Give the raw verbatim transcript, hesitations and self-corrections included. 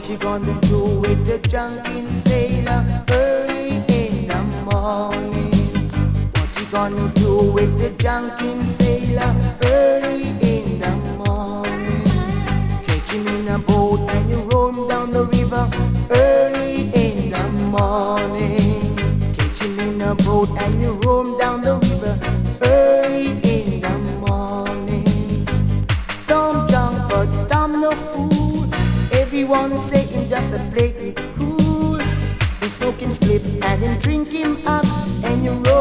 What you gonna do with the drunken sailor early in the morning? What you gonna do with the drunken sailor early in the morning? Catch him in a boat and you roll him down the river early in the morning. Catch him in a boat and you roll him down the river early in the morning. Don't drunk but I'm no fool. Everyone say him just a play it cool. Him smoke him spliff and him drink him up and you roll